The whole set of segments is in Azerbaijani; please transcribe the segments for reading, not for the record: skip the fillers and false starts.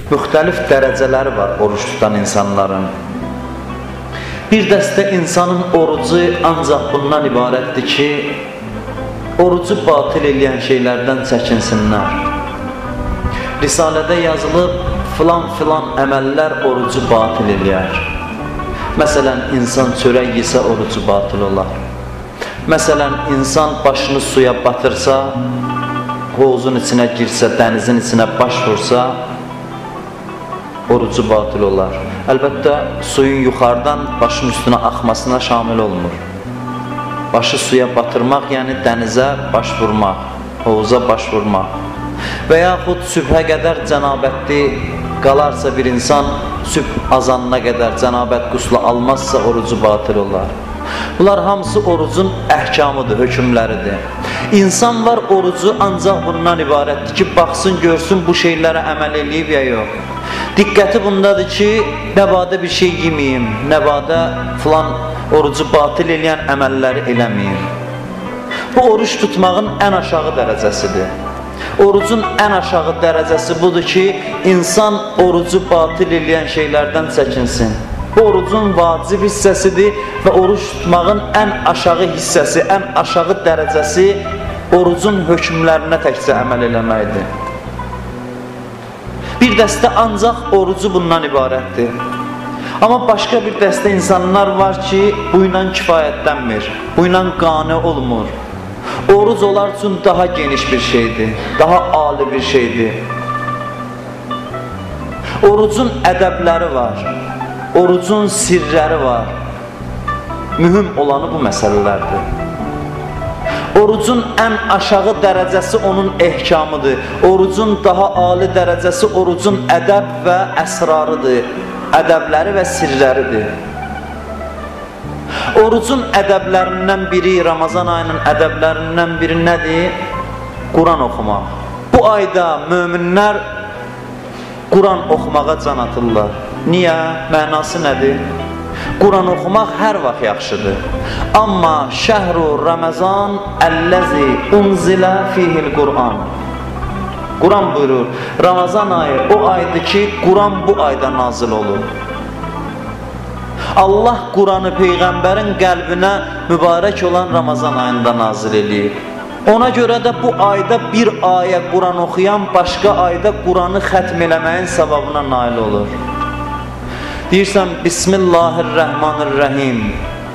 müxtəlif dərəcələri var oruç tutan insanların. Bir dəstə insanın orucu ancaq bundan ibarətdir ki, orucu batil edən şeylərdən çəkinsinlər. Risalədə yazılıb, filan əməllər orucu batil eləyər. Məsələn, insan çörək yesə orucu batil olar. Məsələn, insan başını suya batırsa, hovuzun içinə girsə, dənizin içinə baş vursa, orucu batil olar. Əlbəttə, suyun yuxarıdan başın üstünə axmasına şamil olmur. Başı suya batırmaq, yəni dənizə baş vurmaq, hovuza baş vurmaq. Və yaxud sübhə qədər cənabətli qalarsa bir insan, sübh azanına qədər cənabət quslu almazsa orucu batil olar. Bunlar hamısı orucun əhkamıdır, hökmləridir. İnsan var, orucu ancaq bundan ibarətdir ki, baxsın, görsün bu şeylərə əməl eləyib ya yox. Diqqəti bundadır ki, nəbadə bir şey yeməyim, nəbadə filan orucu batil eləyən əməlləri eləməyim. Bu, oruç tutmağın ən aşağı dərəcəsidir. Orucun ən aşağı dərəcəsi budur ki, insan orucu batil eləyən şeylərdən çəkinsin. Bu, orucun vacib hissəsidir və oruç tutmağın ən aşağı hissəsi, ən aşağı dərəcəsi orucun hökmlərinə təkcə əməl eləməkdir. Bir dəstə ancaq orucu bundan ibarətdir. Amma başqa bir dəstə insanlar var ki, bu ilə kifayətlənmir, bu ilə qane olmur. Oruc onlar üçün daha geniş bir şeydir, daha ali bir şeydir. Orucun ədəbləri var, orucun sirləri var. Mühüm olanı bu məsələlərdir. Orucun ən aşağı dərəcəsi onun ehkamıdır. Orucun daha ali dərəcəsi orucun ədəb və əsrarıdır. Ədəbləri və sirləridir. Orucun ədəblərindən biri, Ramazan ayının ədəblərindən biri nədir? Quran oxumaq. Bu ayda möminlər Quran oxumağa can atırlar. Niyə? Mənası nədir? Quran oxumaq hər vaxt yaxşıdır. Amma şəhru Ramazan əlləzi unzilə fihil Quran. Quran buyurur, Ramazan ayı o aydır ki, Quran bu ayda nazil olur. Allah Quranı Peyğəmbərin qəlbinə mübarək olan Ramazan ayında nazil eləyib. Ona görə də bu ayda bir ayə Quran oxuyan başqa ayda Quranı xətm eləməyin savabına nail olur. Deyirsən, Bismillahirrahmanirrahim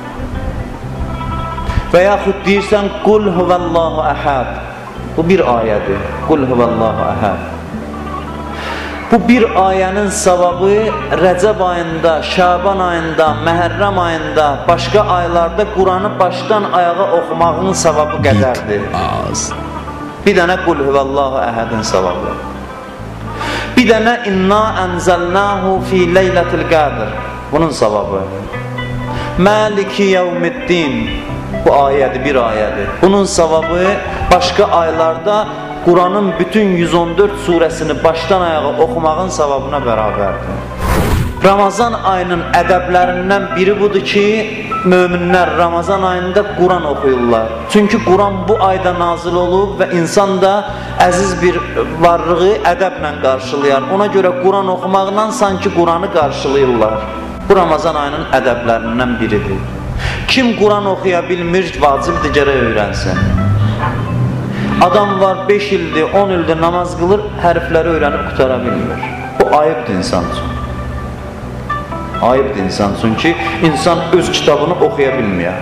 və yaxud deyirsən, Qul huvəllahu əhəd. Bu bir ayədir, Qul huvəllahu əhəd. Bu bir ayənin savabı Rəcəb ayında, Şaban ayında, Məhərrəm ayında, başqa aylarda Quranı başdan ayağa oxumağın savabı qədərdir. Bir dənə Qul huvəllahu əhədin savabı. Bir dənə İnna ənzəlnəhu fi leylətil qədr. Bunun savabı. Maliki yevmiddin. Bu ayədir, bir ayədir. Bunun savabı başqa aylarda Quranın bütün 114 surəsini başdan ayağa oxumağın savabına bərabərdir. Ramazan ayının ədəblərindən biri budur ki, möminlər Ramazan ayında Quran oxuyurlar. Çünki Quran bu ayda nazil olub və insan da əziz bir varlığı ədəblə qarşılayar. Ona görə Quran oxumaqla sanki Quranı qarşılayırlar. Bu Ramazan ayının ədəblərindən biridir. Kim Quran oxuya bilmir, vacibdir gərək öyrənsin. Adam var 5 ildir, 10 ildir namaz qılır, hərfləri öyrənib qutara bilmir. Bu ayıbdır insan üçün. Ayıbdır insan üçün ki, insan öz kitabını oxuya bilməyər.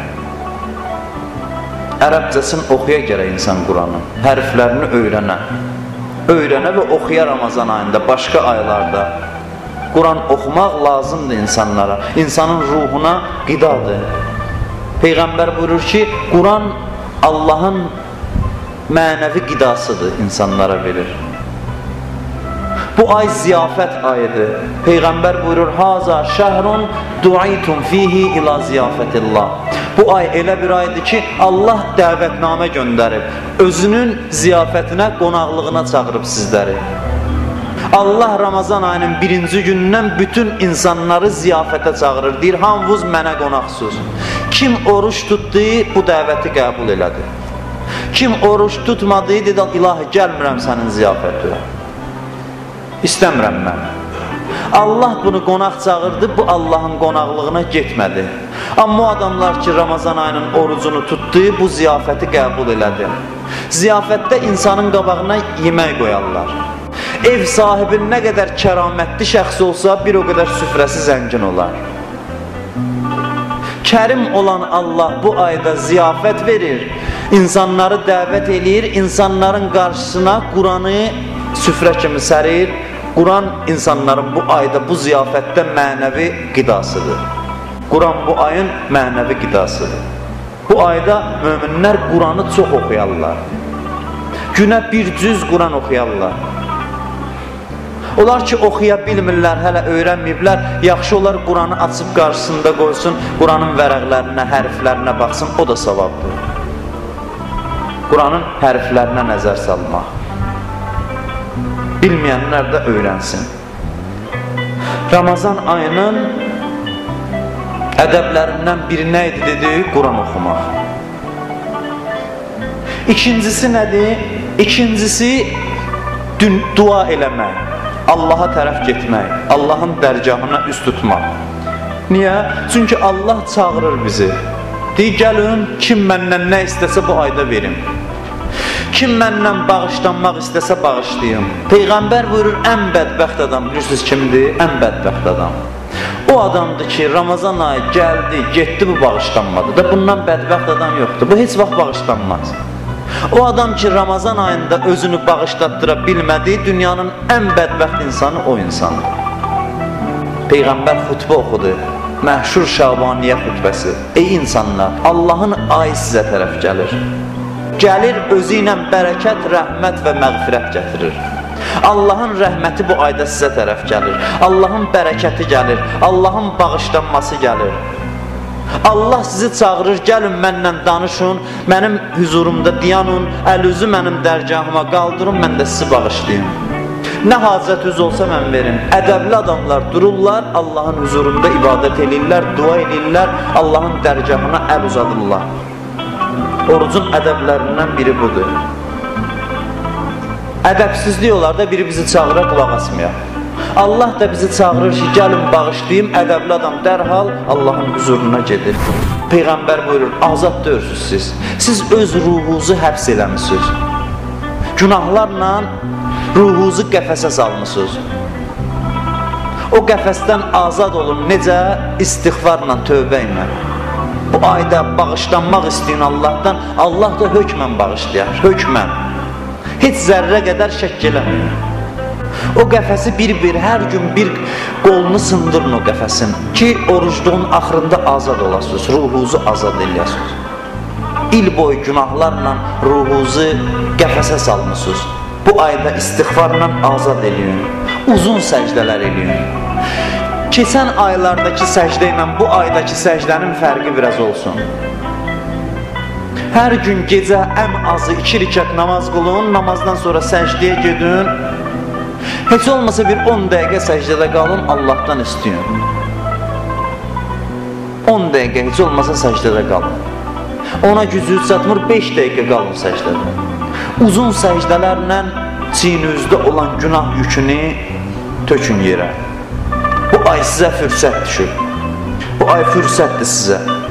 Ərəbcəsini oxuya gərək insan Quranı, hərflərini öyrənə və oxuya Ramazan ayında, başqa aylarda. Quran oxumaq lazımdır insanlara, insanın ruhuna qidadır. Peyğəmbər buyurur ki, Quran Allahın mənəvi qidasıdır, insanlara verir. Bu ay ziyafət ayıdır. Peyğəmbər buyurur, Haza şəhrun du'itum fihi ila ziyafətillah. Bu ay elə bir aydır ki, Allah dəvətnamə göndərib, özünün ziyafətinə, qonaqlığına çağırıb sizləri. Allah Ramazan ayının birinci günündən bütün insanları ziyafətə çağırır. Deyir, hamınız mənə qonaqsınız. Kim oruç tutdu, bu dəvəti qəbul elədi. Kim oruç tutmadı, dedi, ilahi gəlmirəm sənin ziyafətə. İstəmirəm mən. Allah bunu qonaq çağırdı, bu Allahın qonaqlığına getmədi. Amma o adamlar ki, Ramazan ayının orucunu tutdu, bu ziyafəti qəbul elədi. Ziyafətdə insanın qabağına yemək qoyarlar. Ev sahibi nə qədər kəramətli şəxs olsa, bir o qədər süfrəsi zəngin olar. Kərim olan Allah bu ayda ziyafət verir, insanları dəvət edir, insanların qarşısına Quranı süfrə kimi sərir. Quran insanların bu ayda, bu ziyafətdə mənəvi qidasıdır. Quran bu ayın mənəvi qidasıdır. Bu ayda möminlər Quranı çox oxuyarlar. Günə bir cüz Quran oxuyarlar. Onlar ki, oxuya bilmirlər, hələ öyrənməyiblər, yaxşı olar Quranı açıb qarşısında qoysun, Quranın vərəqlərinə, hərflərinə baxsın, o da savabdır. Quranın hərflərinə nəzər salmaq. Bilməyənlər də öyrənsin. Ramazan ayının ədəblərindən biri nə idi dedik? Quran oxumaq. İkincisi nədir? İkincisi dua eləmək, Allaha tərəf getmək, Allahın dərgahına üst tutmaq. Niyə? Çünki Allah çağırır bizi. Deyir, gəlin, kim məndən nə istəsə bu ayda verim. Kim məndən bağışlanmaq istəsə bağışlayım. Peyğəmbər buyurur, ən bədbəxt adam, bilirsiniz kimdir? Ən bədbəxt adam. O adamdır ki, Ramazan ayı gəldi, getdi, bu bağışlanmadı. Da bundan bədbəxt adam yoxdur. Bu heç vaxt bağışlanmaz. O adam ki, Ramazan ayında özünü bağışlatdıra bilmədi, dünyanın ən bədbəxt insanı o insandır. Peyğəmbər xutbə oxudu, məşhur Şabaniyyə xutbəsi. Ey insanlar, Allahın ayı sizə tərəf gəlir. Gəlir, özü ilə bərəkət, rəhmət və məğfirət gətirir. Allahın rəhməti bu ayda sizə tərəf gəlir. Allahın bərəkəti gəlir. Allahın bağışlanması gəlir. Allah sizi çağırır, gəlin mənlə danışın, mənim huzurumda dayanın, əlüzü mənim dərgahıma qaldırın, mən də sizi bağışlayayım. Nə hacətiniz olsa mən verim. Ədəbli adamlar dururlar, Allahın huzurunda ibadət edirlər, dua edirlər, Allahın dərgahına əl uzadırlar. Orucun ədəblərindən biri budur. Ədəbsizlik olar da biri bizi çağıra qulaq asmayaq. Allah da bizi çağırır ki, gəlin bağışlayayım, ədəbli adam dərhal Allahın huzuruna gedir. Peyğəmbər buyurur, azad deyilsiniz siz. Siz öz ruhunuzu həbs eləmişsiniz. Günahlarla ruhunuzu qəfəsə salmışsınız. O qəfəsdən azad olun, necə? İstiğfarla, tövbə ilə. Bu ayda bağışlanmaq istəyin Allahdan, Allah da hökmən bağışlayar, hökmən. Heç zərrə qədər şək eləməyin. O qəfəsi bir-bir, hər gün bir qolunu sındırın o qəfəsin ki, orucluğun axırında azad olasınız, ruhunuzu azad eləyəsiniz. İl boyu günahlarla ruhunuzu qəfəsə salmışsınız. Bu ayda istiğfarla azad eləyin, uzun səcdələr eləyin. Keçən aylardakı səcdə ilə bu aydakı səcdənin fərqi biraz olsun. Hər gün gecə ən azı 2 rükət namaz qılın, namazdan sonra səcdəyə gedin. Heç olmasa bir 10 dəqiqə səcdədə qalın, Allahdan istəyin. 10 dəqiqə heç olmasa səcdədə qalın. Ona gücü çatmır, 5 dəqiqə qalın səcdədə. Uzun səcdələrlə çiyinizdə olan günah yükünü tökün yerə. Bu ay sizə fürsət düşür. Bu ay fürsətdir sizə.